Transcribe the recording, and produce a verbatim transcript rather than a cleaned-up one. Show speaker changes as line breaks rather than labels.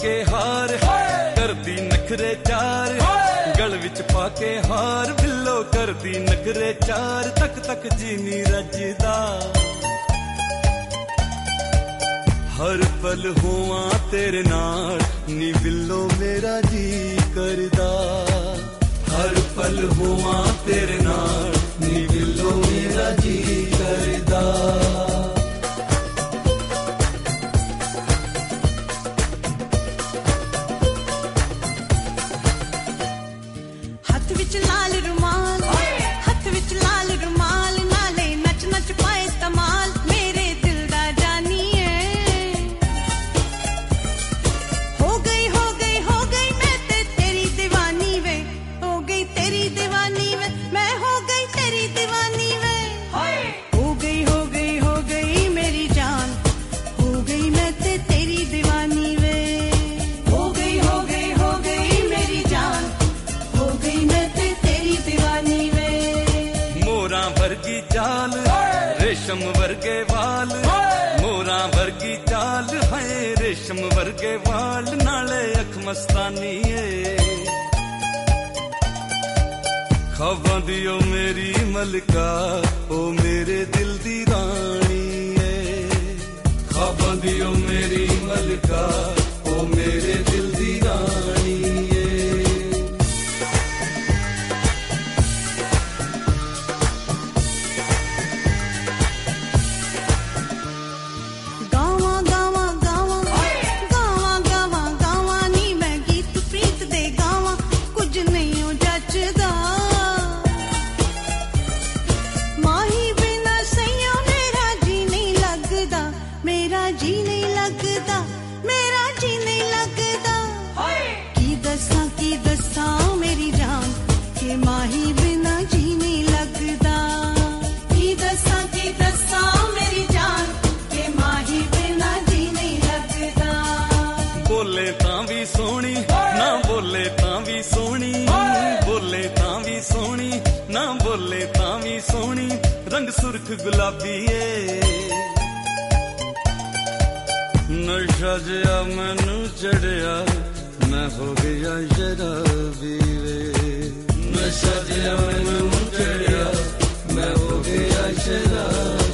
पाके हार करदी नखरे चार, गल विच पाके हार बिल्लो करदी नखरे चार, तक तक जी नी रजदा हर पल होवां तेरे नाल नी बिल्लो मेरा जी करदा, हर पल होवां तेरे नाल नी बिल्लो मेरा जी करदा।
हथ विच लाल रुमाल, हथ विच लाल रुमाल, नाले नच नच पाए तमाल, मेरे दिल दा जानी है। हो गई हो गई हो गई मैं ते तेरी दीवानी वे, हो गई तेरी दीवानी वे, मैं हो गई तेरी दीवानी वे। हो गई हो गई हो गई मेरी जान, हो गई मैं ते तेरी दीवानी वे। हो गई हो गई हो गई मेरी जान, हो गई मैं ते तेरी दीवानी वे।
मोरा वर्गी चाल रेशम वर्गे वाल, मोरा वर्गी चाल है रेशम वर्गे वाल, नाले अख मस्तानी है। खवां दियो मेरी मलका ओ मेरे दिल दी रानी है, खवां दियो मेरी मलका ओ मेरे दिल दी रानी है।
गावां गावां गावां गावां गावां गावां नी मैं गीत प्रीत दे गावां, कुछ नहीं हो जचदा माही बिना सैया मेरा जी नहीं लगदा, मेरा जी नहीं लगदा, मेरा जी नहीं लगदा। की दसां की दसां मेरी जान के माही बिना जी नहीं लगदा, की दसां की दसां मेरी जान के माही बिना जी नहीं लगदा।
बोले तां भी सोहनी ना बोले तां भी सोहनी, बोले तां भी सोहनी ना बोले तां भी सोहनी, रंग सुर्ख गुलाबी है। नशा जिया मैनू चढ़िया मैं हो गया शराबी वे, नशा जिया मैनू चढ़िया मैं हो गया शराबी।